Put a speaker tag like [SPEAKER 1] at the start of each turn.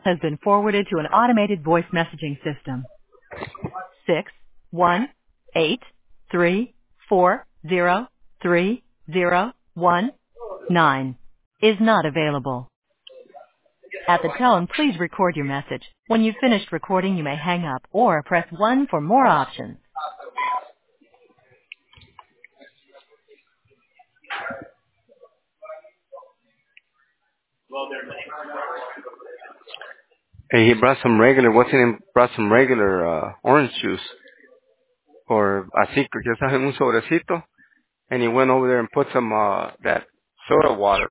[SPEAKER 1] has been forwarded to an automated voice messaging system. 61834030119 is not available. At the tone, please record your message. When you've finished recording, you may hang up or press 1 for more options.
[SPEAKER 2] Hey, he brought some regular, what's his name? Brought some regular orange juice. Or así, que ya sabes, un sobrecito. And he went over there and put some, that soda water.